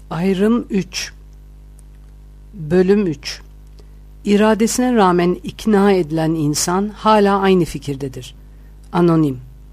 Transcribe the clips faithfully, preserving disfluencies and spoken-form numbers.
Ayrım üç. Bölüm üç. İradesine rağmen ikna edilen insan hala aynı fikirdedir. Anonim.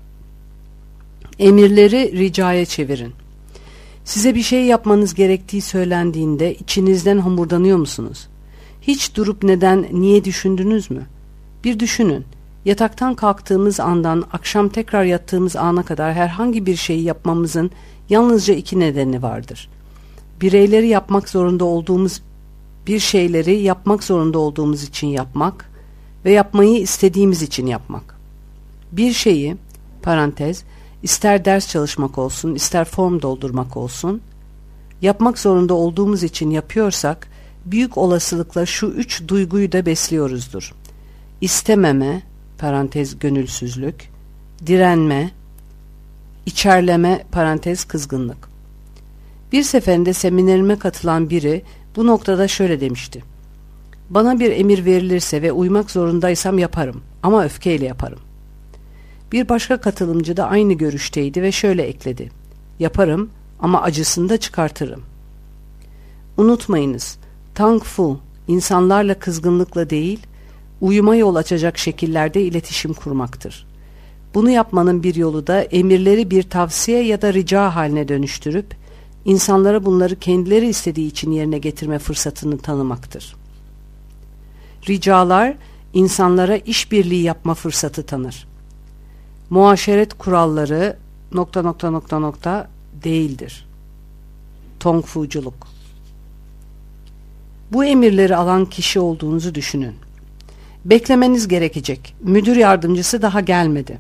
Emirleri ricaya çevirin. Size bir şey yapmanız gerektiği söylendiğinde içinizden homurdanıyor musunuz? Hiç durup neden, niye düşündünüz mü? Bir düşünün. Yataktan kalktığımız andan akşam tekrar yattığımız ana kadar herhangi bir şeyi yapmamızın yalnızca iki nedeni vardır. Bireyleri yapmak zorunda olduğumuz bir şeyleri yapmak zorunda olduğumuz için yapmak ve yapmayı istediğimiz için yapmak. Bir şeyi, parantez, ister ders çalışmak olsun, ister form doldurmak olsun, yapmak zorunda olduğumuz için yapıyorsak, büyük olasılıkla şu üç duyguyu da besliyoruzdur. İstememe, parantez gönülsüzlük, direnme, içerleme, parantez kızgınlık. Bir seferinde seminerime katılan biri bu noktada şöyle demişti. Bana bir emir verilirse ve uymak zorundaysam yaparım ama öfkeyle yaparım. Bir başka katılımcı da aynı görüşteydi ve şöyle ekledi. Yaparım ama acısını da çıkartırım. Unutmayınız, Tang Fu insanlarla kızgınlıkla değil, uyuma yol açacak şekillerde iletişim kurmaktır. Bunu yapmanın bir yolu da emirleri bir tavsiye ya da rica haline dönüştürüp, insanlara bunları kendileri istediği için yerine getirme fırsatını tanımaktır. Ricalar, insanlara işbirliği yapma fırsatı tanır. Muaşeret kuralları nokta nokta nokta nokta değildir. Tongfuculuk. Bu emirleri alan kişi olduğunuzu düşünün. Beklemeniz gerekecek. Müdür yardımcısı daha gelmedi.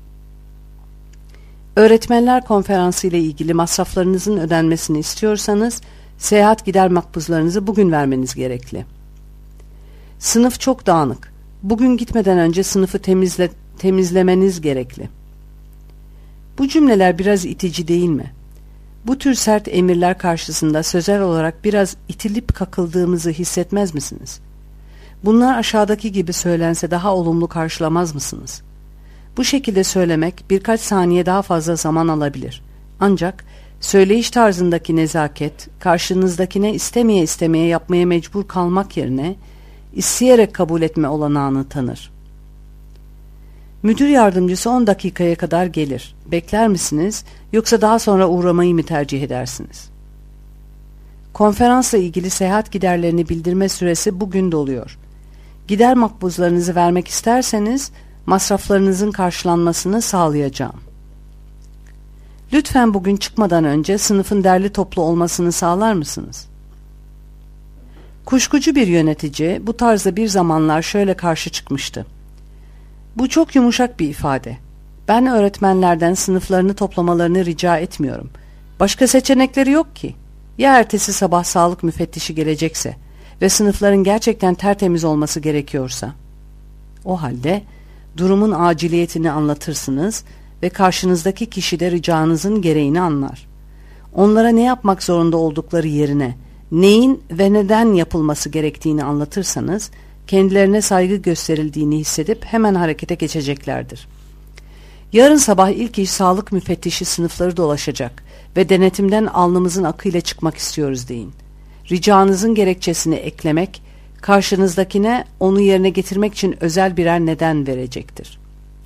Öğretmenler konferansı ile ilgili masraflarınızın ödenmesini istiyorsanız, seyahat gider makbuzlarınızı bugün vermeniz gerekli. Sınıf çok dağınık. Bugün gitmeden önce sınıfı temizle, temizlemeniz gerekli. Bu cümleler biraz itici değil mi? Bu tür sert emirler karşısında sözel olarak biraz itilip kakıldığımızı hissetmez misiniz? Bunlar aşağıdaki gibi söylense daha olumlu karşılamaz mısınız? Bu şekilde söylemek birkaç saniye daha fazla zaman alabilir. Ancak söyleyiş tarzındaki nezaket, karşınızdakine istemeye istemeye yapmaya mecbur kalmak yerine isteyerek kabul etme olanağını tanır. Müdür yardımcısı on dakikaya kadar gelir. Bekler misiniz yoksa daha sonra uğramayı mı tercih edersiniz? Konferansla ilgili seyahat giderlerini bildirme süresi bugün doluyor. Gider makbuzlarınızı vermek isterseniz masraflarınızın karşılanmasını sağlayacağım. Lütfen bugün çıkmadan önce sınıfın derli toplu olmasını sağlar mısınız? Kuşkucu bir yönetici bu tarzda bir zamanlar şöyle karşı çıkmıştı. Bu çok yumuşak bir ifade. Ben öğretmenlerden sınıflarını toplamalarını rica etmiyorum. Başka seçenekleri yok ki. Ya ertesi sabah sağlık müfettişi gelecekse ve sınıfların gerçekten tertemiz olması gerekiyorsa? O halde durumun aciliyetini anlatırsınız ve karşınızdaki kişi de ricanızın gereğini anlar. Onlara ne yapmak zorunda oldukları yerine neyin ve neden yapılması gerektiğini anlatırsanız kendilerine saygı gösterildiğini hissedip hemen harekete geçeceklerdir. Yarın sabah ilk iş sağlık müfettişi sınıfları dolaşacak ve denetimden alnımızın akıyla çıkmak istiyoruz deyin. Ricanızın gerekçesini eklemek, karşınızdakine onu yerine getirmek için özel birer neden verecektir.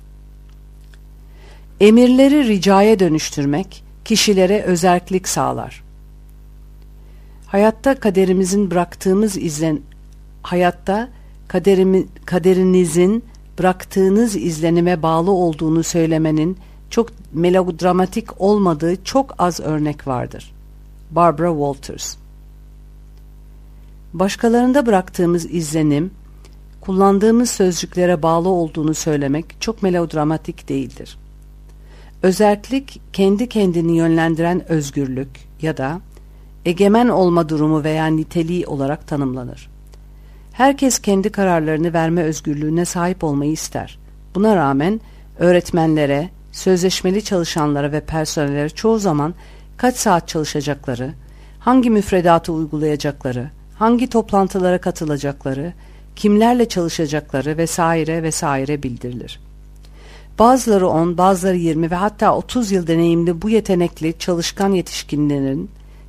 Emirleri ricaya dönüştürmek, kişilere özerklik sağlar. Hayatta kaderimizin bıraktığımız izlen hayatta kaderimi, kaderinizin bıraktığınız izlenime bağlı olduğunu söylemenin çok melodramatik olmadığı çok az örnek vardır. Barbara Walters. Başkalarında bıraktığımız izlenim, kullandığımız sözcüklere bağlı olduğunu söylemek çok melodramatik değildir. Özerklik, kendi kendini yönlendiren özgürlük ya da egemen olma durumu veya niteliği olarak tanımlanır. Herkes kendi kararlarını verme özgürlüğüne sahip olmayı ister. Buna rağmen öğretmenlere, sözleşmeli çalışanlara ve personellere çoğu zaman kaç saat çalışacakları, hangi müfredatı uygulayacakları, hangi toplantılara katılacakları, kimlerle çalışacakları vesaire vesaire bildirilir. Bazıları on, bazıları yirmi ve hatta otuz yıl deneyimli bu yetenekli çalışkan yetişkinlerin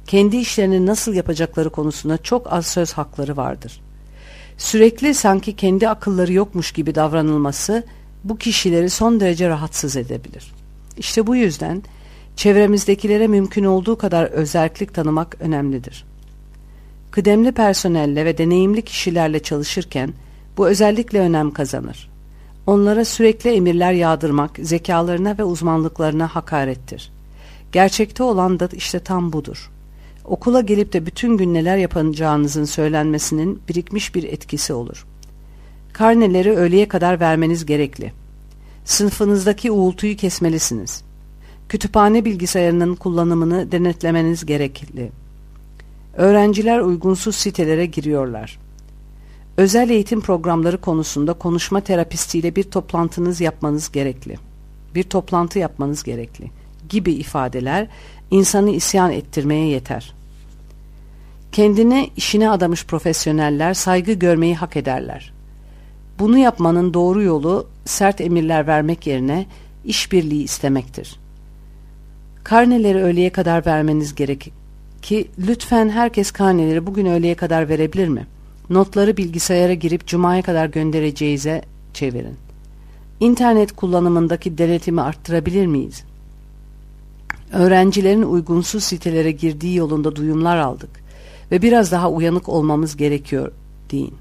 kendi işlerini nasıl yapacakları konusunda çok az söz hakları vardır. Sürekli sanki kendi akılları yokmuş gibi davranılması bu kişileri son derece rahatsız edebilir. İşte bu yüzden çevremizdekilere mümkün olduğu kadar özerklik tanımak önemlidir. Kıdemli personelle ve deneyimli kişilerle çalışırken bu özellikle önem kazanır. Onlara sürekli emirler yağdırmak zekalarına ve uzmanlıklarına hakarettir. Gerçekte olan da işte tam budur. Okula gelip de bütün gün neler yapacağınızın söylenmesinin birikmiş bir etkisi olur. Karneleri öğleye kadar vermeniz gerekli. Sınıfınızdaki uğultuyu kesmelisiniz. Kütüphane bilgisayarının kullanımını denetlemeniz gerekli. Öğrenciler uygunsuz sitelere giriyorlar. Özel eğitim programları konusunda konuşma terapistiyle bir toplantınız yapmanız gerekli. Bir toplantı yapmanız gerekli gibi ifadeler insanı isyan ettirmeye yeter. Kendine işine adamış profesyoneller saygı görmeyi hak ederler. Bunu yapmanın doğru yolu sert emirler vermek yerine işbirliği istemektir. Karneleri öğleye kadar vermeniz gerek ki lütfen herkes karneleri bugün öğleye kadar verebilir mi? Notları bilgisayara girip cumaya kadar göndereceğize çevirin. İnternet kullanımındaki denetimi arttırabilir miyiz? Öğrencilerin uygunsuz sitelere girdiği yolunda duyumlar aldık ve biraz daha uyanık olmamız gerekiyor deyin.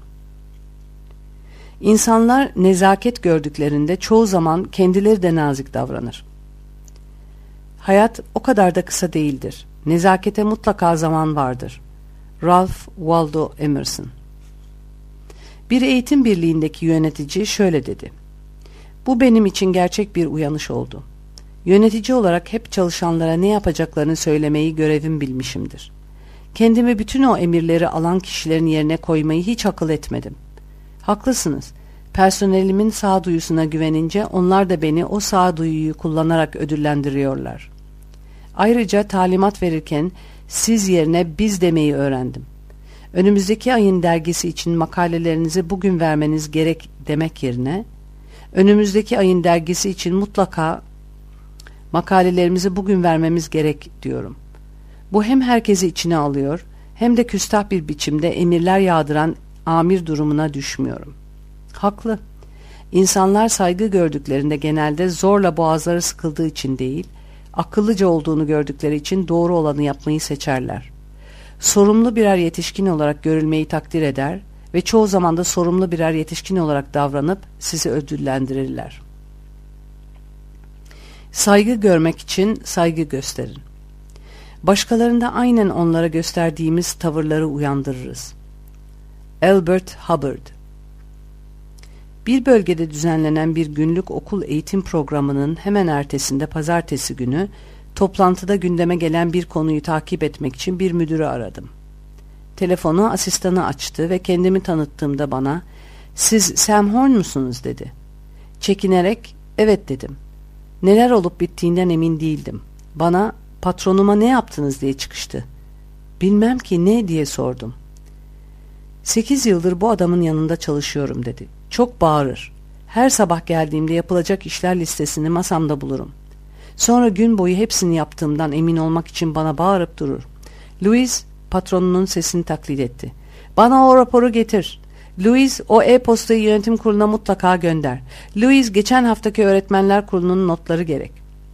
İnsanlar nezaket gördüklerinde çoğu zaman kendileri de nazik davranır. Hayat o kadar da kısa değildir. Nezakete mutlaka zaman vardır. Ralph Waldo Emerson. Bir eğitim birliğindeki yönetici şöyle dedi. Bu benim için gerçek bir uyanış oldu. Yönetici olarak hep çalışanlara ne yapacaklarını söylemeyi görevim bilmişimdir. Kendimi bütün o emirleri alan kişilerin yerine koymayı hiç akıl etmedim. Haklısınız. Personelimin sağduyusuna güvenince onlar da beni o sağduyuyu kullanarak ödüllendiriyorlar. Ayrıca talimat verirken siz yerine biz demeyi öğrendim. Önümüzdeki ayın dergisi için makalelerinizi bugün vermeniz gerek demek yerine önümüzdeki ayın dergisi için mutlaka makalelerimizi bugün vermemiz gerek diyorum. Bu hem herkesi içine alıyor hem de küstah bir biçimde emirler yağdıran amir durumuna düşmüyorum. Haklı. İnsanlar saygı gördüklerinde genelde zorla boğazları sıkıldığı için değil, akıllıca olduğunu gördükleri için doğru olanı yapmayı seçerler. Sorumlu birer yetişkin olarak görülmeyi takdir eder ve çoğu zaman da sorumlu birer yetişkin olarak davranıp sizi ödüllendirirler. Saygı görmek için saygı gösterin. Başkalarında aynen onlara gösterdiğimiz tavırları uyandırırız. Albert Hubbard. Bir bölgede düzenlenen bir günlük okul eğitim programının hemen ertesinde pazartesi günü toplantıda gündeme gelen bir konuyu takip etmek için bir müdürü aradım. Telefonu asistanı açtı ve kendimi tanıttığımda bana "Siz Sam Horn musunuz?" dedi. Çekinerek "Evet" dedim. Neler olup bittiğinden emin değildim. Bana "Patronuma ne yaptınız?" diye çıkıştı. "Bilmem ki ne?" diye sordum. Sekiz yıldır bu adamın yanında çalışıyorum" dedi. "Çok bağırır. Her sabah geldiğimde yapılacak işler listesini masamda bulurum. Sonra gün boyu hepsini yaptığımdan emin olmak için bana bağırıp durur. Louis," patronunun sesini taklit etti. "Bana o raporu getir. Louis, o e-postayı yönetim kuruluna mutlaka gönder. Louis, geçen haftaki öğretmenler kurulunun notları gerek."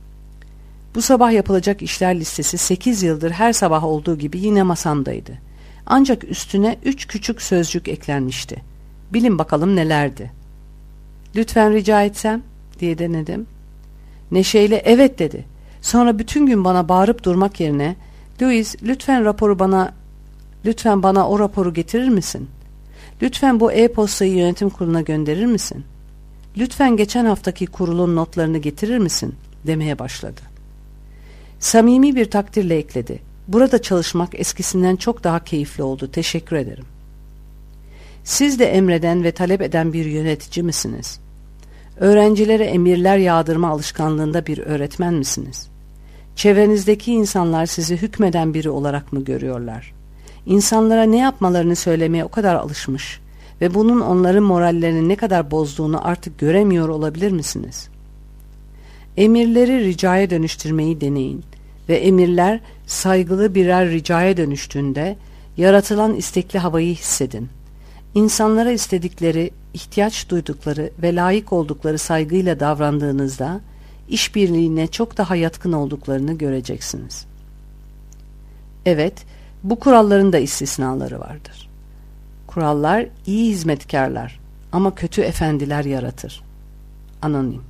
Bu sabah yapılacak işler listesi sekiz yıldır her sabah olduğu gibi yine masamdaydı. Ancak üstüne üç küçük sözcük eklenmişti. Bilin bakalım nelerdi. "Lütfen rica etsem?" diye denedim. Neşeyle "Evet" dedi. Sonra bütün gün bana bağırıp durmak yerine "Louis, lütfen raporu bana lütfen bana o raporu getirir misin? Lütfen bu e-postayı yönetim kuruluna gönderir misin? Lütfen geçen haftaki kurulun notlarını getirir misin?" demeye başladı. Samimi bir takdirle ekledi. "Burada çalışmak eskisinden çok daha keyifli oldu. Teşekkür ederim." Siz de emreden ve talep eden bir yönetici misiniz? Öğrencilere emirler yağdırma alışkanlığında bir öğretmen misiniz? Çevrenizdeki insanlar sizi hükmeden biri olarak mı görüyorlar? İnsanlara ne yapmalarını söylemeye o kadar alışmış ve bunun onların morallerini ne kadar bozduğunu artık göremiyor olabilir misiniz? Emirleri ricaya dönüştürmeyi deneyin ve emirler saygılı birer ricaya dönüştüğünde yaratılan istekli havayı hissedin. İnsanlara istedikleri, ihtiyaç duydukları ve layık oldukları saygıyla davrandığınızda işbirliğine çok daha yatkın olduklarını göreceksiniz. Evet, bu kuralların da istisnaları vardır. Kurallar iyi hizmetkarlar ama kötü efendiler yaratır. Anonim.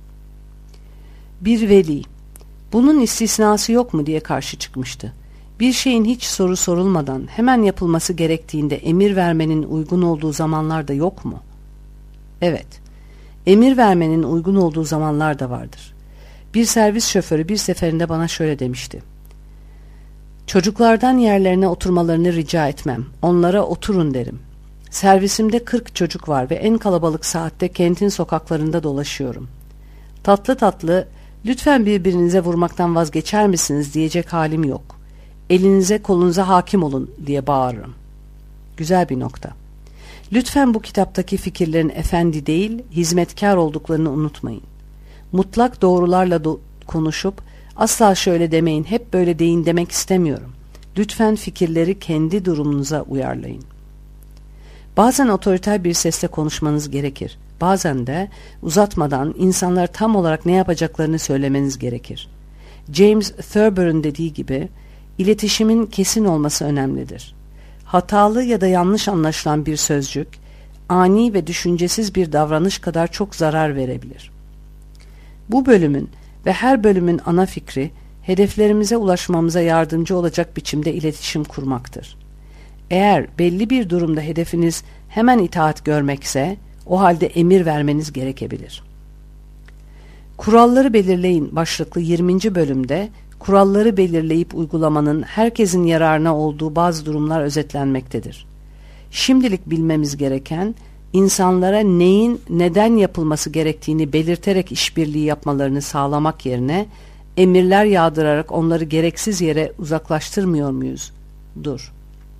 Bir veli, bunun istisnası yok mu diye karşı çıkmıştı. Bir şeyin hiç soru sorulmadan hemen yapılması gerektiğinde emir vermenin uygun olduğu zamanlar da yok mu? Evet, emir vermenin uygun olduğu zamanlar da vardır. Bir servis şoförü bir seferinde bana şöyle demişti. Çocuklardan yerlerine oturmalarını rica etmem. Onlara oturun derim. Servisimde kırk çocuk var ve en kalabalık saatte kentin sokaklarında dolaşıyorum. Tatlı tatlı, lütfen birbirinize vurmaktan vazgeçer misiniz diyecek halim yok. Elinize kolunuza hakim olun diye bağırırım. Güzel bir nokta. Lütfen bu kitaptaki fikirlerin efendi değil, hizmetkar olduklarını unutmayın. Mutlak doğrularla do- konuşup, asla şöyle demeyin, hep böyle deyin demek istemiyorum. Lütfen fikirleri kendi durumunuza uyarlayın. Bazen otoriter bir sesle konuşmanız gerekir. Bazen de uzatmadan insanlar tam olarak ne yapacaklarını söylemeniz gerekir. James Thurber'ın dediği gibi, iletişimin kesin olması önemlidir. Hatalı ya da yanlış anlaşılan bir sözcük, ani ve düşüncesiz bir davranış kadar çok zarar verebilir. Bu bölümün ve her bölümün ana fikri, hedeflerimize ulaşmamıza yardımcı olacak biçimde iletişim kurmaktır. Eğer belli bir durumda hedefiniz hemen itaat görmekse, o halde emir vermeniz gerekebilir. Kuralları belirleyin başlıklı yirminci bölümde, kuralları belirleyip uygulamanın herkesin yararına olduğu bazı durumlar özetlenmektedir. Şimdilik bilmemiz gereken, insanlara neyin neden yapılması gerektiğini belirterek işbirliği yapmalarını sağlamak yerine, emirler yağdırarak onları gereksiz yere uzaklaştırmıyor muyuz? Dur.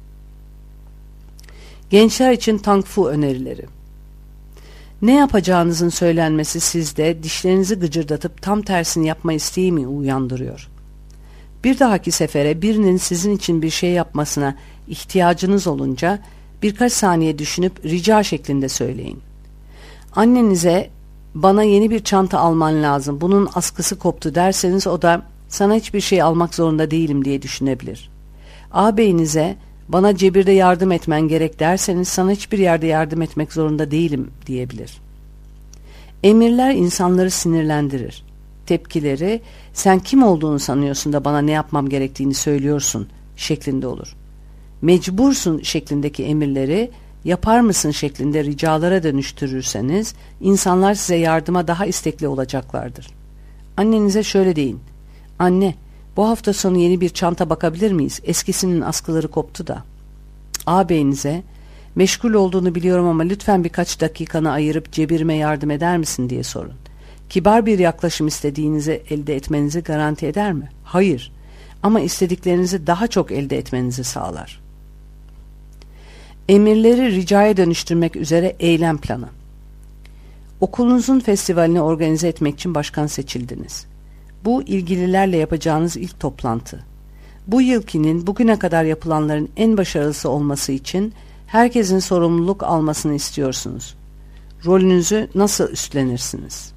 Gençler için Tang Fu önerileri. Ne yapacağınızın söylenmesi sizde dişlerinizi gıcırdatıp tam tersini yapma isteği mi uyandırıyor? Bir dahaki sefere birinin sizin için bir şey yapmasına ihtiyacınız olunca birkaç saniye düşünüp rica şeklinde söyleyin. Annenize bana yeni bir çanta alman lazım, bunun askısı koptu derseniz o da sana hiçbir şey almak zorunda değilim diye düşünebilir. Ağabeyinize bana cebirde yardım etmen gerek derseniz sana hiçbir yerde yardım etmek zorunda değilim diyebilir. Emirler insanları sinirlendirir. Tepkileri sen kim olduğunu sanıyorsun da bana ne yapmam gerektiğini söylüyorsun şeklinde olur. Mecbursun şeklindeki emirleri yapar mısın şeklinde ricalara dönüştürürseniz insanlar size yardıma daha istekli olacaklardır. Annenize şöyle deyin. Anne, bu hafta sonu yeni bir çanta bakabilir miyiz? Eskisinin askıları koptu da. Ağabeyinize meşgul olduğunu biliyorum ama lütfen birkaç dakikanı ayırıp cebirime yardım eder misin diye sorun. Kibar bir yaklaşım istediğinizi elde etmenizi garanti eder mi? Hayır. Ama istediklerinizi daha çok elde etmenizi sağlar. Emirleri ricaya dönüştürmek üzere eylem planı. Okulunuzun festivalini organize etmek için başkan seçildiniz. Bu ilgililerle yapacağınız ilk toplantı. Bu yılkinin bugüne kadar yapılanların en başarılısı olması için herkesin sorumluluk almasını istiyorsunuz. Rolünüzü nasıl üstlenirsiniz?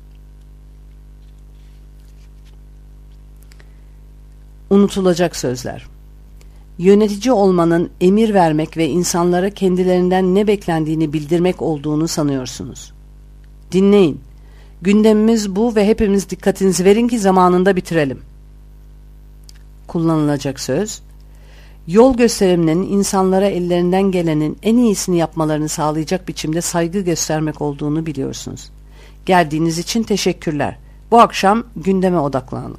Unutulacak sözler. Yönetici olmanın emir vermek ve insanlara kendilerinden ne beklendiğini bildirmek olduğunu sanıyorsunuz. Dinleyin. Gündemimiz bu ve hepimiz dikkatinizi verin ki zamanında bitirelim. Kullanılacak söz. Yol gösteriminin insanlara ellerinden gelenin en iyisini yapmalarını sağlayacak biçimde saygı göstermek olduğunu biliyorsunuz. Geldiğiniz için teşekkürler. Bu akşam gündeme odaklanalım.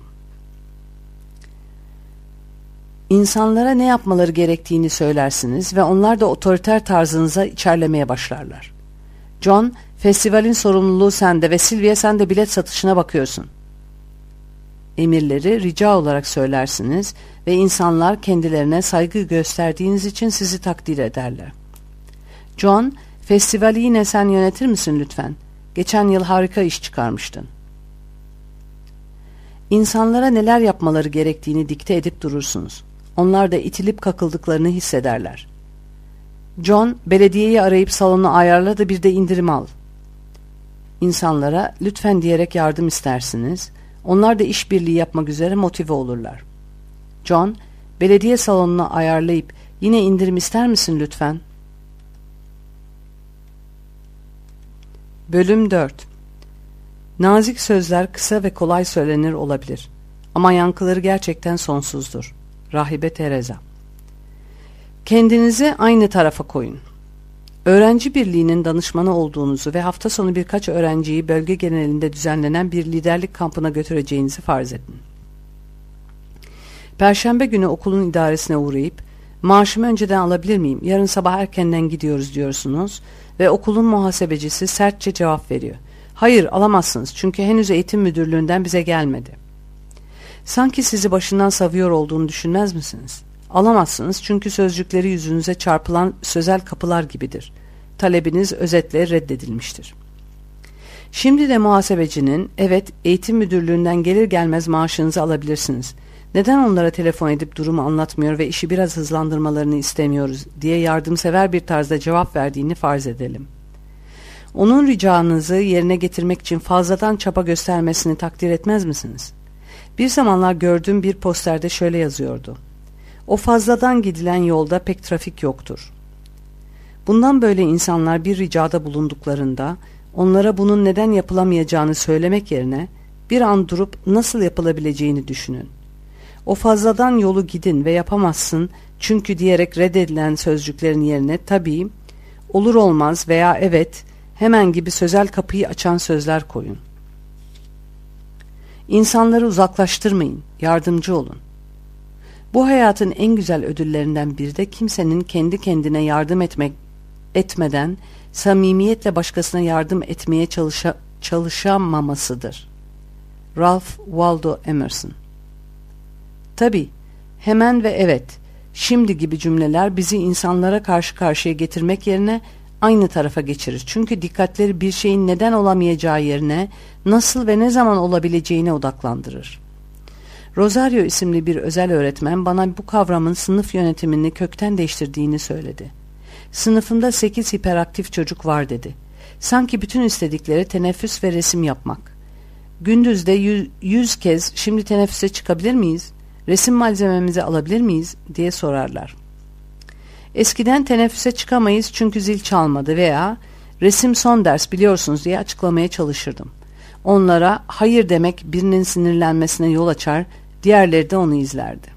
İnsanlara ne yapmaları gerektiğini söylersiniz ve onlar da otoriter tarzınıza içerlemeye başlarlar. John, festivalin sorumluluğu sende ve Sylvia sen de bilet satışına bakıyorsun. Emirleri rica olarak söylersiniz ve insanlar kendilerine saygı gösterdiğiniz için sizi takdir ederler. John, festivali yine sen yönetir misin lütfen? Geçen yıl harika iş çıkarmıştın. İnsanlara neler yapmaları gerektiğini dikte edip durursunuz. Onlar da itilip kakıldıklarını hissederler. John, belediyeyi arayıp salonu ayarla da bir de indirim al. İnsanlara lütfen diyerek yardım istersiniz. Onlar da işbirliği yapmak üzere motive olurlar. John, belediye salonunu ayarlayıp yine indirim ister misin lütfen? Bölüm dört. Nazik sözler kısa ve kolay söylenir olabilir. Ama yankıları gerçekten sonsuzdur. Rahibe Teresa. Kendinizi aynı tarafa koyun. Öğrenci birliğinin danışmanı olduğunuzu ve hafta sonu birkaç öğrenciyi bölge genelinde düzenlenen bir liderlik kampına götüreceğinizi farz edin. Perşembe günü okulun idaresine uğrayıp, maaşımı önceden alabilir miyim, yarın sabah erkenden gidiyoruz diyorsunuz ve okulun muhasebecisi sertçe cevap veriyor. Hayır, alamazsınız çünkü henüz eğitim müdürlüğünden bize gelmedi. Sanki sizi başından savuyor olduğunu düşünmez misiniz? Alamazsınız çünkü sözcükleri yüzünüze çarpılan sözel kapılar gibidir. Talebiniz özetle reddedilmiştir. Şimdi de muhasebecinin, evet eğitim müdürlüğünden gelir gelmez maaşınızı alabilirsiniz. Neden onlara telefon edip durumu anlatmıyor ve işi biraz hızlandırmalarını istemiyoruz diye yardımsever bir tarzda cevap verdiğini farz edelim. Onun ricanızı yerine getirmek için fazladan çaba göstermesini takdir etmez misiniz? Bir zamanlar gördüğüm bir posterde şöyle yazıyordu. O fazladan gidilen yolda pek trafik yoktur. Bundan böyle insanlar bir ricada bulunduklarında onlara bunun neden yapılamayacağını söylemek yerine bir an durup nasıl yapılabileceğini düşünün. O fazladan yolu gidin ve yapamazsın çünkü diyerek reddedilen sözcüklerin yerine tabii, olur olmaz veya evet, hemen gibi sözel kapıyı açan sözler koyun. İnsanları uzaklaştırmayın, yardımcı olun. Bu hayatın en güzel ödüllerinden biri de kimsenin kendi kendine yardım etmek etmeden samimiyetle başkasına yardım etmeye çalışa, çalışamamasıdır. Ralph Waldo Emerson. Tabii, hemen ve evet, şimdi gibi cümleler bizi insanlara karşı karşıya getirmek yerine aynı tarafa geçirir. Çünkü dikkatleri bir şeyin neden olamayacağı yerine nasıl ve ne zaman olabileceğine odaklandırır. Rosario isimli bir özel öğretmen bana bu kavramın sınıf yönetimini kökten değiştirdiğini söyledi. Sınıfımda sekiz hiperaktif çocuk var dedi. Sanki bütün istedikleri teneffüs ve resim yapmak. Gündüzde yüz, yüz kez şimdi teneffüse çıkabilir miyiz? Resim malzememizi alabilir miyiz? Diye sorarlar. Eskiden teneffüse çıkamayız çünkü zil çalmadı veya resim son ders biliyorsunuz diye açıklamaya çalışırdım. Onlara hayır demek birinin sinirlenmesine yol açar, diğerleri de onu izlerdi.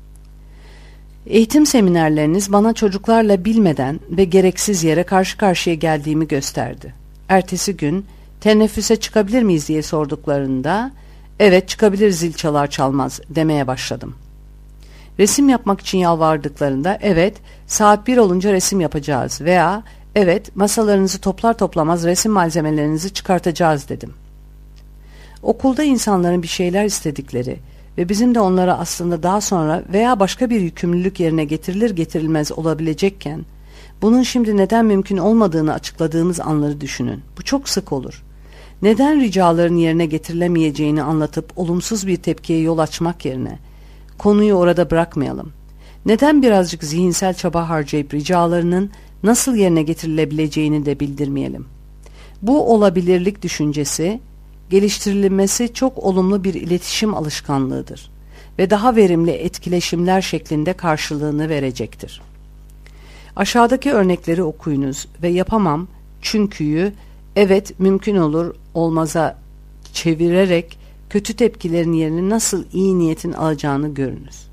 Eğitim seminerleriniz bana çocuklarla bilmeden ve gereksiz yere karşı karşıya geldiğimi gösterdi. Ertesi gün teneffüse çıkabilir miyiz diye sorduklarında evet çıkabilir zil çalar çalmaz demeye başladım. Resim yapmak için yalvardıklarında evet saat bir olunca resim yapacağız veya evet masalarınızı toplar toplamaz resim malzemelerinizi çıkartacağız dedim. Okulda insanların bir şeyler istedikleri ve bizim de onlara aslında daha sonra veya başka bir yükümlülük yerine getirilir getirilmez olabilecekken bunun şimdi neden mümkün olmadığını açıkladığımız anları düşünün. Bu çok sık olur. Neden ricaların yerine getirilemeyeceğini anlatıp olumsuz bir tepkiye yol açmak yerine konuyu orada bırakmayalım. Neden birazcık zihinsel çaba harcayıp ricalarının nasıl yerine getirilebileceğini de bildirmeyelim. Bu olabilirlik düşüncesi geliştirilmesi çok olumlu bir iletişim alışkanlığıdır ve daha verimli etkileşimler şeklinde karşılığını verecektir. Aşağıdaki örnekleri okuyunuz ve yapamam çünkü'yü evet mümkün olur olmaza çevirerek kötü tepkilerin yerini nasıl iyi niyetin alacağını görünüz.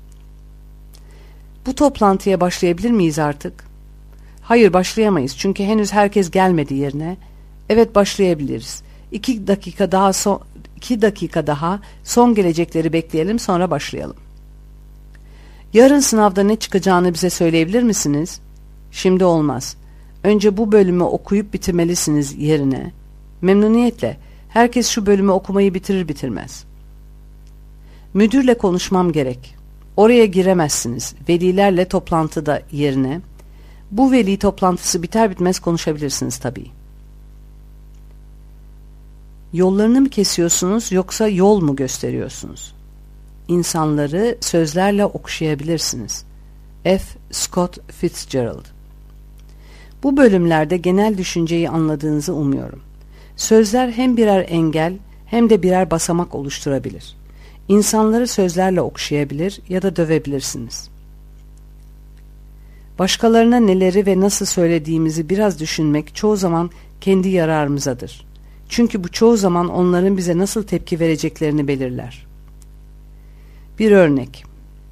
Bu toplantıya başlayabilir miyiz artık? Hayır başlayamayız çünkü henüz herkes gelmedi yerine. Evet başlayabiliriz. İki dakika daha son, iki dakika daha son gelecekleri bekleyelim sonra başlayalım. Yarın sınavda ne çıkacağını bize söyleyebilir misiniz? Şimdi olmaz. Önce bu bölümü okuyup bitirmelisiniz yerine. Memnuniyetle. Herkes şu bölümü okumayı bitirir bitirmez. Müdürle konuşmam gerek. Oraya giremezsiniz. Velilerle toplantıda yerine. Bu veli toplantısı biter bitmez konuşabilirsiniz tabii. Yollarını mı kesiyorsunuz yoksa yol mu gösteriyorsunuz? İnsanları sözlerle okşayabilirsiniz. F. Scott Fitzgerald. Bu bölümlerde genel düşünceyi anladığınızı umuyorum. Sözler hem birer engel hem de birer basamak oluşturabilir. İnsanları sözlerle okşayabilir ya da dövebilirsiniz. Başkalarına neleri ve nasıl söylediğimizi biraz düşünmek çoğu zaman kendi yararımızadır. Çünkü bu çoğu zaman onların bize nasıl tepki vereceklerini belirler. Bir örnek.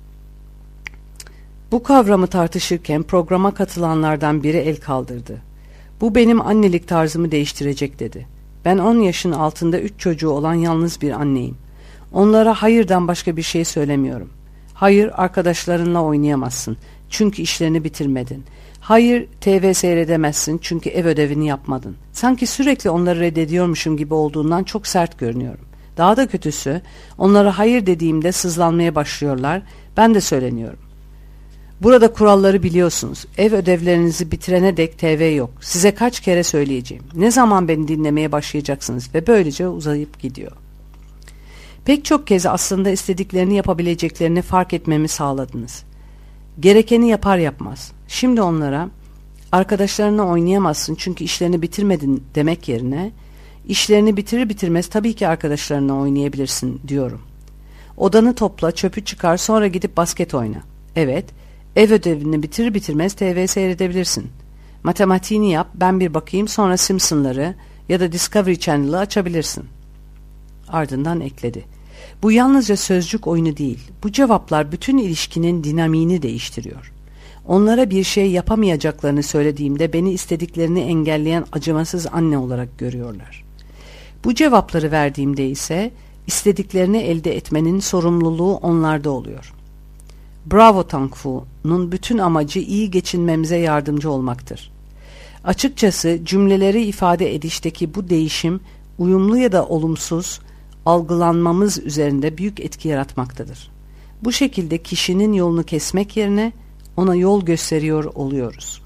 Bu kavramı tartışırken programa katılanlardan biri el kaldırdı. Bu benim annelik tarzımı değiştirecek dedi. Ben on yaşın altında üç çocuğu olan yalnız bir anneyim. Onlara hayırdan başka bir şey söylemiyorum. Hayır, arkadaşlarınla oynayamazsın çünkü işlerini bitirmedin. Hayır, T V seyredemezsin çünkü ev ödevini yapmadın. Sanki sürekli onları reddediyormuşum gibi olduğundan çok sert görünüyorum. Daha da kötüsü, onlara hayır dediğimde sızlanmaya başlıyorlar, ben de söyleniyorum. Burada kuralları biliyorsunuz. Ev ödevlerinizi bitirene dek T V yok. Size kaç kere söyleyeceğim. Ne zaman beni dinlemeye başlayacaksınız ve böylece uzayıp gidiyor. Pek çok kez aslında istediklerini yapabileceklerini fark etmemi sağladınız. Gerekeni yapar yapmaz. Şimdi onlara arkadaşlarına oynayamazsın çünkü işlerini bitirmedin demek yerine işlerini bitirir bitirmez tabii ki arkadaşlarına oynayabilirsin diyorum. Odanı topla, çöpü çıkar, sonra gidip basket oyna. Evet, ev ödevini bitirir bitirmez T V seyredebilirsin. Matematiğini yap, ben bir bakayım, sonra Simpsonları ya da Discovery Channel'ı açabilirsin. Ardından ekledi. Bu yalnızca sözcük oyunu değil. Bu cevaplar bütün ilişkinin dinamiğini değiştiriyor. Onlara bir şey yapamayacaklarını söylediğimde beni istediklerini engelleyen acımasız anne olarak görüyorlar. Bu cevapları verdiğimde ise istediklerini elde etmenin sorumluluğu onlarda oluyor. Bravo Tang Fu'nun bütün amacı iyi geçinmemize yardımcı olmaktır. Açıkçası cümleleri ifade edişteki bu değişim uyumlu ya da olumsuz algılanmamız üzerinde büyük etki yaratmaktadır. Bu şekilde kişinin yolunu kesmek yerine ona yol gösteriyor oluyoruz.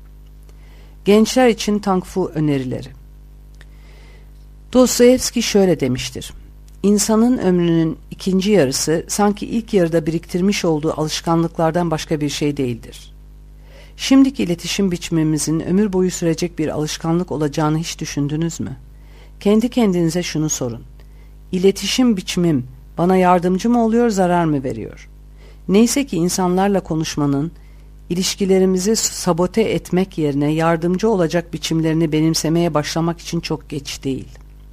Gençler için Tang Fu önerileri. Dostoyevski şöyle demiştir. İnsanın ömrünün ikinci yarısı sanki ilk yarıda biriktirmiş olduğu alışkanlıklardan başka bir şey değildir. Şimdiki iletişim biçimimizin ömür boyu sürecek bir alışkanlık olacağını hiç düşündünüz mü? Kendi kendinize şunu sorun. İletişim biçimim bana yardımcı mı oluyor, zarar mı veriyor? Neyse ki insanlarla konuşmanın, ilişkilerimizi sabote etmek yerine yardımcı olacak biçimlerini benimsemeye başlamak için çok geç değil.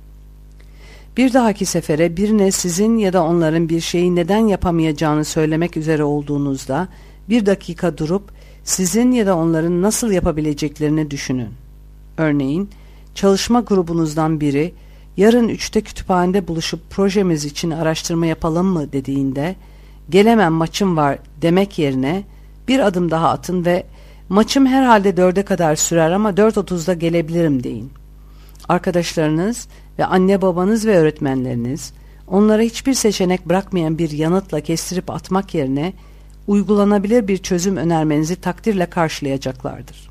Bir dahaki sefere birine sizin ya da onların bir şeyi neden yapamayacağını söylemek üzere olduğunuzda bir dakika durup sizin ya da onların nasıl yapabileceklerini düşünün. Örneğin çalışma grubunuzdan biri yarın üçte kütüphanede buluşup projemiz için araştırma yapalım mı dediğinde gelemem maçım var demek yerine bir adım daha atın ve maçım herhalde dörde kadar sürer ama dört otuzda gelebilirim deyin. Arkadaşlarınız ve anne babanız ve öğretmenleriniz onlara hiçbir seçenek bırakmayan bir yanıtla kestirip atmak yerine uygulanabilir bir çözüm önermenizi takdirle karşılayacaklardır.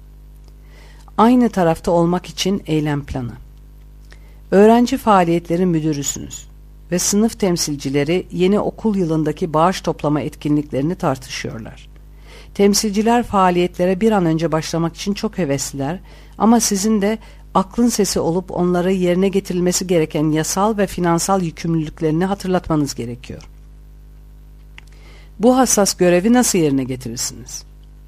Aynı tarafta olmak için eylem planı. Öğrenci faaliyetleri müdürüsünüz ve sınıf temsilcileri yeni okul yılındaki bağış toplama etkinliklerini tartışıyorlar. Temsilciler faaliyetlere bir an önce başlamak için çok hevesliler ama sizin de aklın sesi olup onlara yerine getirilmesi gereken yasal ve finansal yükümlülüklerini hatırlatmanız gerekiyor. Bu hassas görevi nasıl yerine getirirsiniz?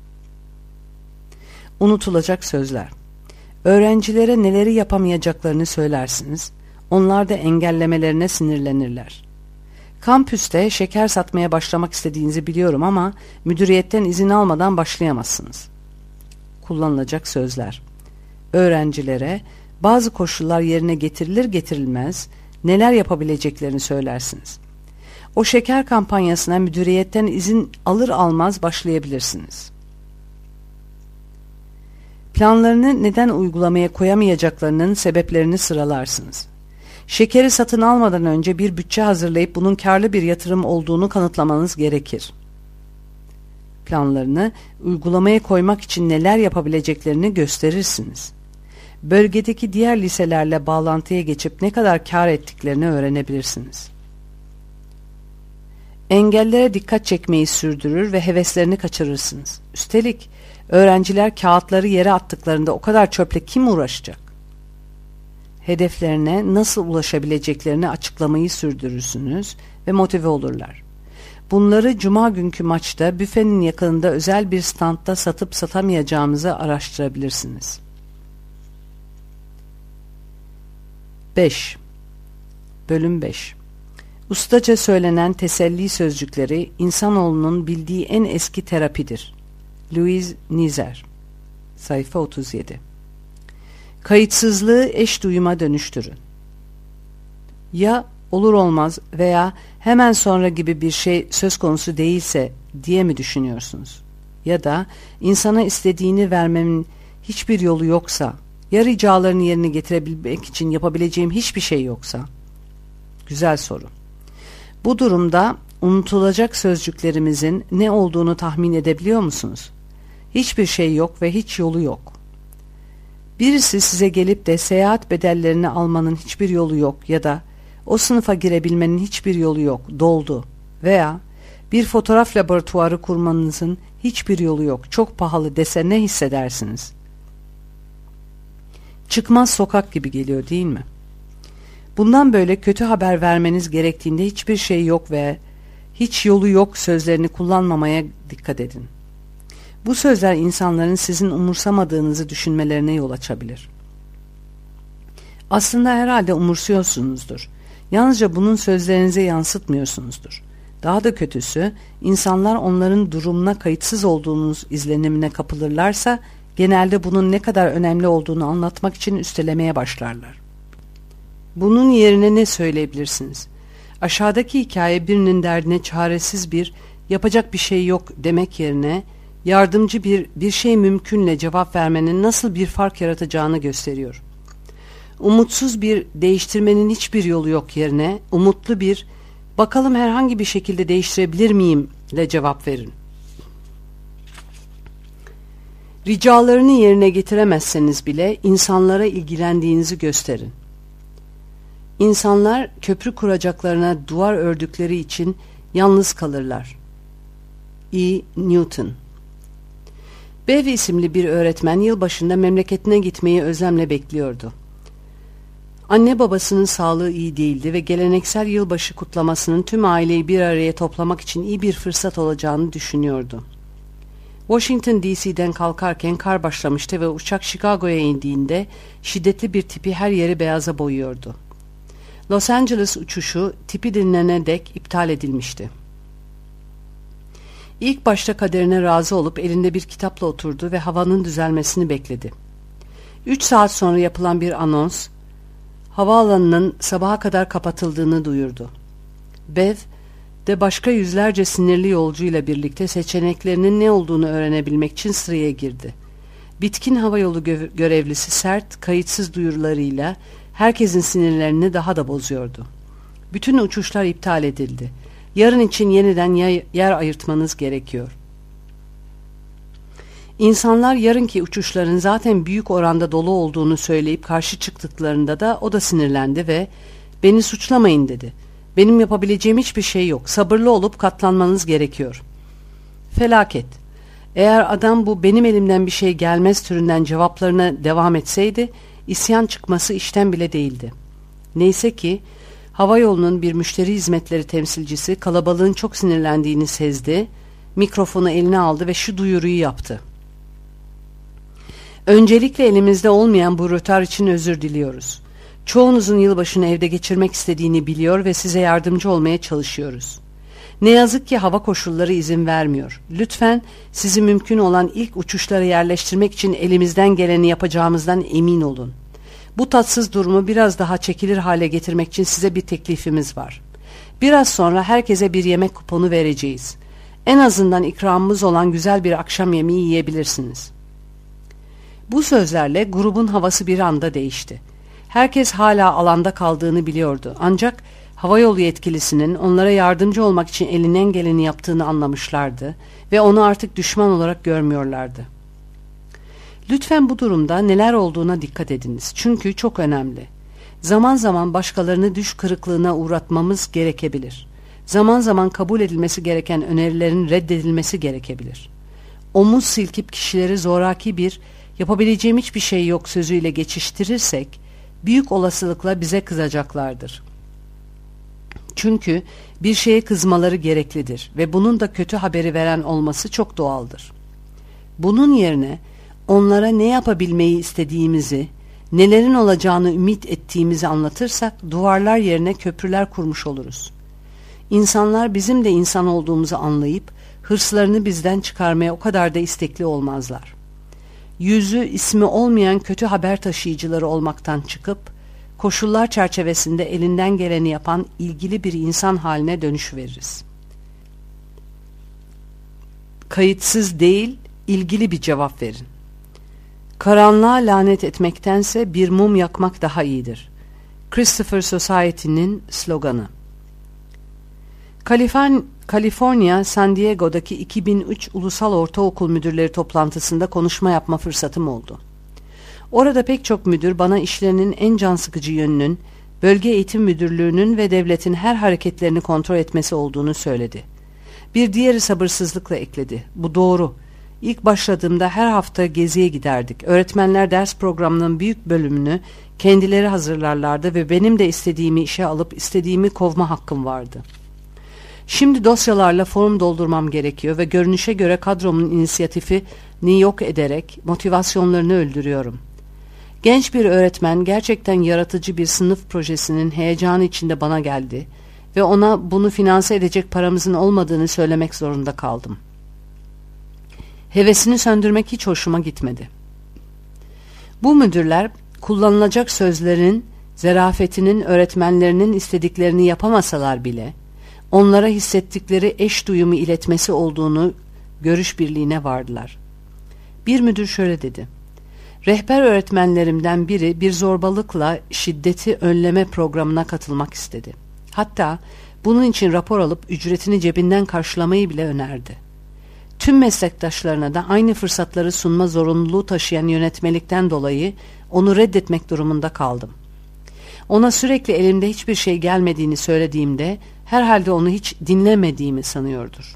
Unutulacak sözler. Öğrencilere neleri yapamayacaklarını söylersiniz, onlar da engellemelerine sinirlenirler. Kampüste şeker satmaya başlamak istediğinizi biliyorum ama müdüriyetten izin almadan başlayamazsınız. Kullanılacak sözler. Öğrencilere bazı koşullar yerine getirilir getirilmez neler yapabileceklerini söylersiniz. O şeker kampanyasına müdüriyetten izin alır almaz başlayabilirsiniz. Planlarını neden uygulamaya koyamayacaklarının sebeplerini sıralarsınız. Şekeri satın almadan önce bir bütçe hazırlayıp bunun karlı bir yatırım olduğunu kanıtlamanız gerekir. Planlarını uygulamaya koymak için neler yapabileceklerini gösterirsiniz. bölgedeki diğer liselerle bağlantıya geçip ne kadar kâr ettiklerini öğrenebilirsiniz. Engellere dikkat çekmeyi sürdürür ve heveslerini kaçırırsınız. Üstelik öğrenciler kağıtları yere attıklarında o kadar çöple kim uğraşacak? Hedeflerine nasıl ulaşabileceklerini açıklamayı sürdürürsünüz ve motive olurlar. Bunları cuma günkü maçta büfenin yakınında özel bir standta satıp satamayacağımızı araştırabilirsiniz. beş. Bölüm beş. Ustaca söylenen teselli sözcükleri insanoğlunun bildiği en eski terapidir. Louise Nizer. Sayfa otuz yedi. Kayıtsızlığı eş duyuma dönüştürün. Ya olur olmaz veya hemen sonra gibi bir şey söz konusu değilse diye mi düşünüyorsunuz? Ya da insana istediğini vermemin hiçbir yolu yoksa, ya ricalarını yerine getirebilmek için yapabileceğim hiçbir şey yoksa? Güzel soru. Bu durumda unutulacak sözcüklerimizin ne olduğunu tahmin edebiliyor musunuz? Hiçbir şey yok ve hiç yolu yok. Birisi size gelip de seyahat bedellerini almanın hiçbir yolu yok ya da o sınıfa girebilmenin hiçbir yolu yok, doldu veya bir fotoğraf laboratuvarı kurmanızın hiçbir yolu yok, çok pahalı dese ne hissedersiniz? Çıkmaz sokak gibi geliyor değil mi? Bundan böyle kötü haber vermeniz gerektiğinde hiçbir şey yok ve hiç yolu yok sözlerini kullanmamaya dikkat edin. Bu sözler insanların sizin umursamadığınızı düşünmelerine yol açabilir. Aslında herhalde umursuyorsunuzdur. Yalnızca bunun sözlerinize yansıtmıyorsunuzdur. Daha da kötüsü, insanlar onların durumuna kayıtsız olduğunuz izlenimine kapılırlarsa, genelde bunun ne kadar önemli olduğunu anlatmak için üstelemeye başlarlar. Bunun yerine ne söyleyebilirsiniz? Aşağıdaki hikaye birinin derdine çaresiz bir, yapacak bir şey yok demek yerine, yardımcı bir, bir şey mümkünle cevap vermenin nasıl bir fark yaratacağını gösteriyor. Umutsuz bir, değiştirmenin hiçbir yolu yok yerine, umutlu bir, bakalım herhangi bir şekilde değiştirebilir miyim ile cevap verin. Ricalarını yerine getiremezseniz bile insanlara ilgilendiğinizi gösterin. İnsanlar köprü kuracaklarına duvar ördükleri için yalnız kalırlar. E. Newton. Bev isimli bir öğretmen yılbaşında memleketine gitmeyi özlemle bekliyordu. Anne babasının sağlığı iyi değildi ve geleneksel yılbaşı kutlamasının tüm aileyi bir araya toplamak için iyi bir fırsat olacağını düşünüyordu. Washington D C'den kalkarken kar başlamıştı ve uçak Chicago'ya indiğinde şiddetli bir tipi her yeri beyaza boyuyordu. Los Angeles uçuşu tipi dinlenene dek iptal edilmişti. İlk başta kaderine razı olup elinde bir kitapla oturdu ve havanın düzelmesini bekledi. Üç saat sonra yapılan bir anons, havaalanının sabaha kadar kapatıldığını duyurdu. Bev de başka yüzlerce sinirli yolcuyla birlikte seçeneklerinin ne olduğunu öğrenebilmek için sıraya girdi. Bitkin havayolu gö- görevlisi sert, kayıtsız duyurularıyla herkesin sinirlerini daha da bozuyordu. Bütün uçuşlar iptal edildi. Yarın için yeniden yer ayırtmanız gerekiyor. İnsanlar yarınki uçuşların zaten büyük oranda dolu olduğunu söyleyip karşı çıktıklarında da o da sinirlendi ve "Beni suçlamayın" dedi. "Benim yapabileceğim hiçbir şey yok. Sabırlı olup katlanmanız gerekiyor." Felaket. Eğer adam bu "benim elimden bir şey gelmez" türünden cevaplarına devam etseydi, isyan çıkması işten bile değildi. Neyse ki havayolunun bir müşteri hizmetleri temsilcisi kalabalığın çok sinirlendiğini sezdi, mikrofonu eline aldı ve şu duyuruyu yaptı: "Öncelikle elimizde olmayan bu rötar için özür diliyoruz. Çoğunuzun yılbaşını evde geçirmek istediğini biliyor ve size yardımcı olmaya çalışıyoruz. Ne yazık ki hava koşulları izin vermiyor. Lütfen sizi mümkün olan ilk uçuşlara yerleştirmek için elimizden geleni yapacağımızdan emin olun. Bu tatsız durumu biraz daha çekilir hale getirmek için size bir teklifimiz var. Biraz sonra herkese bir yemek kuponu vereceğiz. En azından ikramımız olan güzel bir akşam yemeği yiyebilirsiniz." Bu sözlerle grubun havası bir anda değişti. Herkes hala alanda kaldığını biliyordu. Ancak havayolu yetkilisinin onlara yardımcı olmak için elinden geleni yaptığını anlamışlardı ve onu artık düşman olarak görmüyorlardı. Lütfen bu durumda neler olduğuna dikkat ediniz. Çünkü çok önemli. Zaman zaman başkalarını düş kırıklığına uğratmamız gerekebilir. Zaman zaman kabul edilmesi gereken önerilerin reddedilmesi gerekebilir. Omuz silkip kişileri zoraki bir yapabileceğim hiçbir şey yok sözüyle geçiştirirsek büyük olasılıkla bize kızacaklardır. Çünkü bir şeye kızmaları gereklidir ve bunun da kötü haberi veren olması çok doğaldır. Bunun yerine onlara ne yapabilmeyi istediğimizi, nelerin olacağını ümit ettiğimizi anlatırsak duvarlar yerine köprüler kurmuş oluruz. İnsanlar bizim de insan olduğumuzu anlayıp hırslarını bizden çıkarmaya o kadar da istekli olmazlar. Yüzü ismi olmayan kötü haber taşıyıcıları olmaktan çıkıp koşullar çerçevesinde elinden geleni yapan ilgili bir insan haline dönüşüveririz. Kayıtsız değil, ilgili bir cevap verin. Karanlığa lanet etmektense bir mum yakmak daha iyidir. Christopher Society'nin sloganı. Kalifan, Kaliforniya, San Diego'daki iki bin üç Ulusal Ortaokul Müdürleri toplantısında konuşma yapma fırsatım oldu. Orada pek çok müdür bana işlerinin en can sıkıcı yönünün, bölge eğitim müdürlüğünün ve devletin her hareketlerini kontrol etmesi olduğunu söyledi. Bir diğeri sabırsızlıkla ekledi. Bu doğru. İlk başladığımda her hafta geziye giderdik. Öğretmenler ders programının büyük bölümünü kendileri hazırlarlardı ve benim de istediğimi işe alıp istediğimi kovma hakkım vardı. Şimdi dosyalarla form doldurmam gerekiyor ve görünüşe göre kadromun inisiyatifini yok ederek motivasyonlarını öldürüyorum. Genç bir öğretmen gerçekten yaratıcı bir sınıf projesinin heyecanı içinde bana geldi ve ona bunu finanse edecek paramızın olmadığını söylemek zorunda kaldım. Hevesini söndürmek hiç hoşuma gitmedi. Bu müdürler kullanılacak sözlerin, zarafetinin öğretmenlerinin istediklerini yapamasalar bile onlara hissettikleri eş duyumu iletmesi olduğunu görüş birliğine vardılar. Bir müdür şöyle dedi. Rehber öğretmenlerimden biri bir zorbalıkla şiddeti önleme programına katılmak istedi. Hatta bunun için rapor alıp ücretini cebinden karşılamayı bile önerdi. Tüm meslektaşlarına da aynı fırsatları sunma zorunluluğu taşıyan yönetmelikten dolayı onu reddetmek durumunda kaldım. Ona sürekli elimde hiçbir şey gelmediğini söylediğimde herhalde onu hiç dinlemediğimi sanıyordur.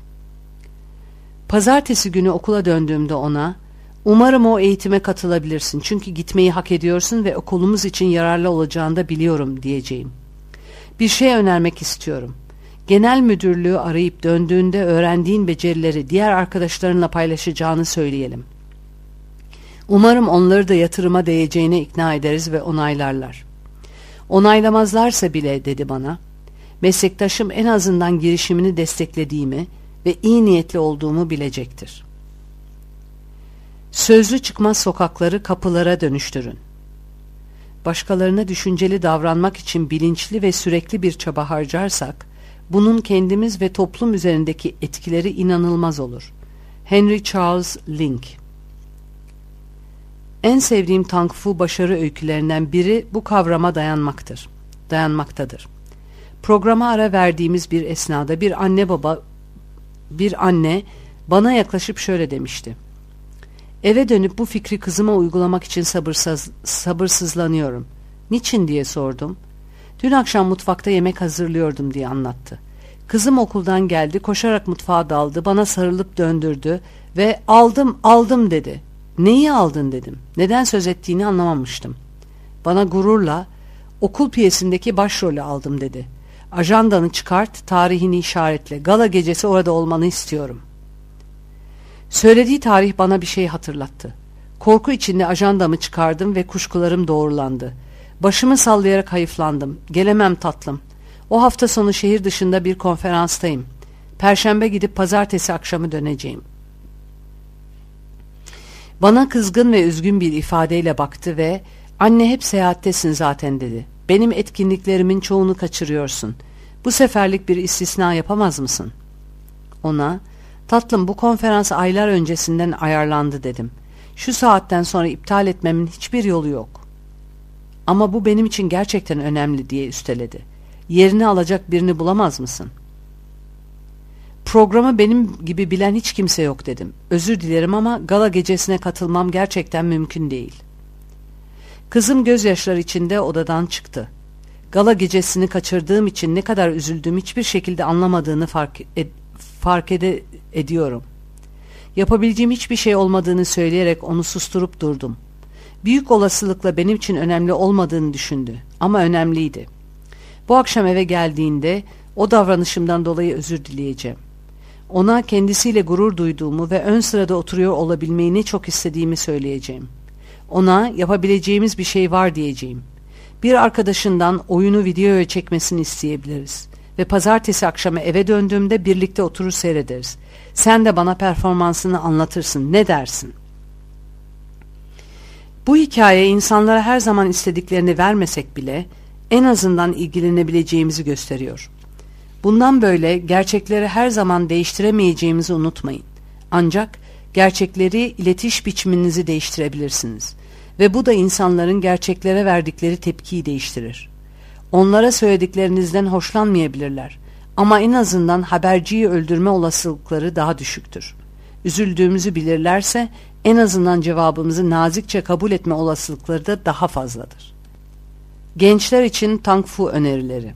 Pazartesi günü okula döndüğümde ona, "Umarım o eğitime katılabilirsin çünkü gitmeyi hak ediyorsun ve okulumuz için yararlı olacağını da biliyorum" diyeceğim. Bir şey önermek istiyorum. Genel müdürlüğü arayıp döndüğünde öğrendiğin becerileri diğer arkadaşlarınla paylaşacağını söyleyelim. Umarım onları da yatırıma değeceğine ikna ederiz ve onaylarlar. Onaylamazlarsa bile, dedi bana, meslektaşım en azından girişimini desteklediğimi ve iyi niyetli olduğumu bilecektir. Sözlü çıkmaz sokakları kapılara dönüştürün. Başkalarına düşünceli davranmak için bilinçli ve sürekli bir çaba harcarsak, bunun kendimiz ve toplum üzerindeki etkileri inanılmaz olur. Henry Charles Link. En sevdiğim Tang Fu başarı öykülerinden biri bu kavrama dayanmaktır. Dayanmaktadır. Programa ara verdiğimiz bir esnada bir anne baba, bir anne bana yaklaşıp şöyle demişti. Eve dönüp bu fikri kızıma uygulamak için sabırsız, sabırsızlanıyorum. Niçin diye sordum. Dün akşam mutfakta yemek hazırlıyordum diye anlattı. Kızım okuldan geldi, koşarak mutfağa daldı, bana sarılıp döndürdü ve aldım aldım dedi. Neyi aldın dedim. Neden söz ettiğini anlamamıştım. Bana gururla okul piyesindeki başrolü aldım dedi. Ajandanı çıkart, tarihini işaretle. Gala gecesi orada olmanı istiyorum. Söylediği tarih bana bir şey hatırlattı. Korku içinde ajandamı çıkardım ve kuşkularım doğrulandı. Başımı sallayarak hayıflandım. Gelemem tatlım. O hafta sonu şehir dışında bir konferanstayım. Perşembe gidip pazartesi akşamı döneceğim. Bana kızgın ve üzgün bir ifadeyle baktı ve "Anne, hep seyahattesin zaten" dedi. "Benim etkinliklerimin çoğunu kaçırıyorsun. Bu seferlik bir istisna yapamaz mısın?" Ona, "Tatlım, bu konferans aylar öncesinden ayarlandı" dedim. "Şu saatten sonra iptal etmemin hiçbir yolu yok." "Ama bu benim için gerçekten önemli" diye üsteledi. "Yerini alacak birini bulamaz mısın?" Programı benim gibi bilen hiç kimse yok dedim. Özür dilerim ama gala gecesine katılmam gerçekten mümkün değil. Kızım gözyaşları içinde odadan çıktı. Gala gecesini kaçırdığım için ne kadar üzüldüğümü hiçbir şekilde anlamadığını fark, ed fark ede ediyorum. Yapabileceğim hiçbir şey olmadığını söyleyerek onu susturup durdum. Büyük olasılıkla benim için önemli olmadığını düşündü ama önemliydi. Bu akşam eve geldiğinde o davranışımdan dolayı özür dileyeceğim. Ona kendisiyle gurur duyduğumu ve ön sırada oturuyor olabilmeyi ne çok istediğimi söyleyeceğim. Ona yapabileceğimiz bir şey var diyeceğim. Bir arkadaşından oyunu videoya çekmesini isteyebiliriz. Ve pazartesi akşamı eve döndüğümde birlikte oturur seyrederiz. Sen de bana performansını anlatırsın. Ne dersin? Bu hikaye insanlara her zaman istediklerini vermesek bile en azından ilgilenebileceğimizi gösteriyor. Bundan böyle gerçekleri her zaman değiştiremeyeceğimizi unutmayın. Ancak gerçekleri iletiş biçiminizi değiştirebilirsiniz. Ve bu da insanların gerçeklere verdikleri tepkiyi değiştirir. Onlara söylediklerinizden hoşlanmayabilirler. Ama en azından haberciyi öldürme olasılıkları daha düşüktür. Üzüldüğümüzü bilirlerse en azından cevabımızı nazikçe kabul etme olasılıkları da daha fazladır. Gençler için Tang Fu önerileri.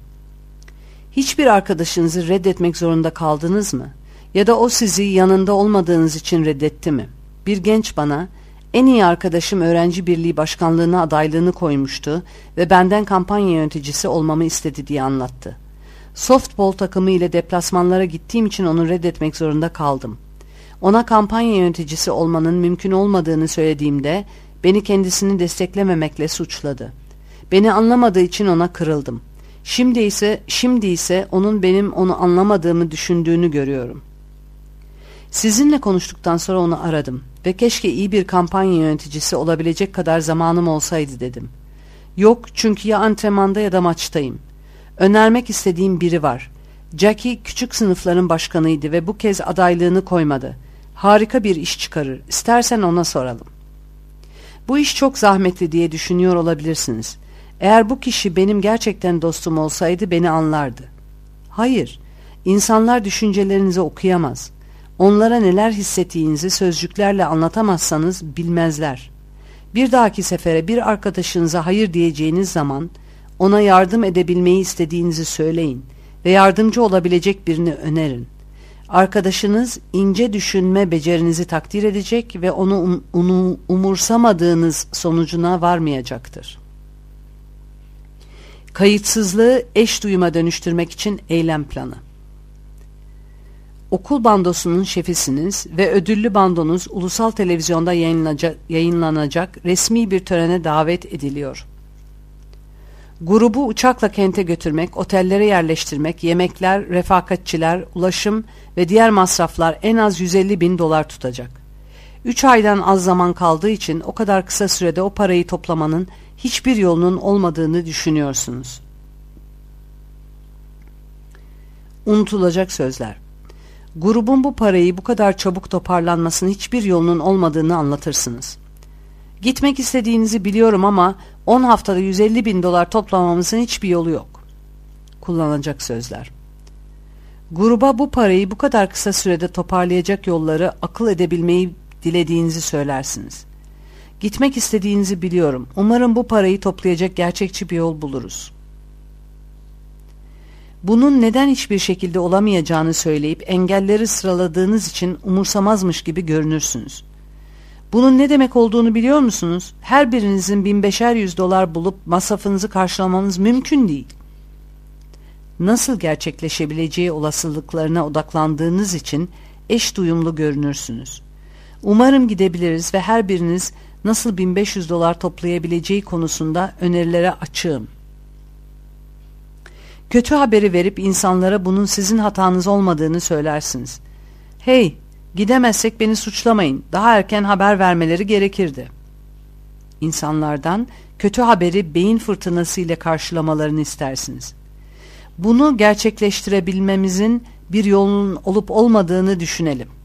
Hiçbir arkadaşınızı reddetmek zorunda kaldınız mı? Ya da o sizi yanında olmadığınız için reddetti mi? Bir genç bana, en iyi arkadaşım öğrenci birliği başkanlığına adaylığını koymuştu ve benden kampanya yöneticisi olmamı istedi diye anlattı. Softball takımı ile deplasmanlara gittiğim için onu reddetmek zorunda kaldım. Ona kampanya yöneticisi olmanın mümkün olmadığını söylediğimde beni kendisini desteklememekle suçladı. Beni anlamadığı için ona kırıldım. Şimdi ise, şimdi ise onun benim onu anlamadığımı düşündüğünü görüyorum. Sizinle konuştuktan sonra onu aradım ve keşke iyi bir kampanya yöneticisi olabilecek kadar zamanım olsaydı dedim. Yok, çünkü ya antrenmanda ya da maçtayım. Önermek istediğim biri var. Jackie küçük sınıfların başkanıydı ve bu kez adaylığını koymadı. Harika bir iş çıkarır. İstersen ona soralım. Bu iş çok zahmetli diye düşünüyor olabilirsiniz. Eğer bu kişi benim gerçekten dostum olsaydı beni anlardı. Hayır, insanlar düşüncelerinizi okuyamaz. Onlara neler hissettiğinizi sözcüklerle anlatamazsanız bilmezler. Bir dahaki sefere bir arkadaşınıza hayır diyeceğiniz zaman ona yardım edebilmeyi istediğinizi söyleyin ve yardımcı olabilecek birini önerin. Arkadaşınız ince düşünme becerinizi takdir edecek ve onu um, onu umursamadığınız sonucuna varmayacaktır. Kayıtsızlığı eş duyuma dönüştürmek için eylem planı. Okul bandosunun şefisiniz ve ödüllü bandonuz ulusal televizyonda yayınlanacak, yayınlanacak resmi bir törene davet ediliyor. Grubu uçakla kente götürmek, otellere yerleştirmek, yemekler, refakatçiler, ulaşım ve diğer masraflar en az yüz elli bin dolar tutacak. Üç aydan az zaman kaldığı için o kadar kısa sürede o parayı toplamanın hiçbir yolunun olmadığını düşünüyorsunuz. Unutulacak sözler. Grubun bu parayı bu kadar çabuk toparlanmasının hiçbir yolunun olmadığını anlatırsınız. Gitmek istediğinizi biliyorum ama on haftada yüz elli bin dolar toplamamızın hiçbir yolu yok. Kullanılacak sözler. Gruba bu parayı bu kadar kısa sürede toparlayacak yolları akıl edebilmeyi dilediğinizi söylersiniz. Gitmek istediğinizi biliyorum. Umarım bu parayı toplayacak gerçekçi bir yol buluruz. Bunun neden hiçbir şekilde olamayacağını söyleyip engelleri sıraladığınız için umursamazmış gibi görünürsünüz. Bunun ne demek olduğunu biliyor musunuz? Her birinizin bin beşer yüz dolar bulup masrafınızı karşılamanız mümkün değil. Nasıl gerçekleşebileceği olasılıklarına odaklandığınız için eş duyumlu görünürsünüz. Umarım gidebiliriz ve her biriniz nasıl bin beş yüz dolar toplayabileceği konusunda önerilere açığım. Kötü haberi verip insanlara bunun sizin hatanız olmadığını söylersiniz. Hey, gidemezsek beni suçlamayın. Daha erken haber vermeleri gerekirdi. İnsanlardan kötü haberi beyin fırtınası ile karşılamalarını istersiniz. Bunu gerçekleştirebilmemizin bir yolunun olup olmadığını düşünelim.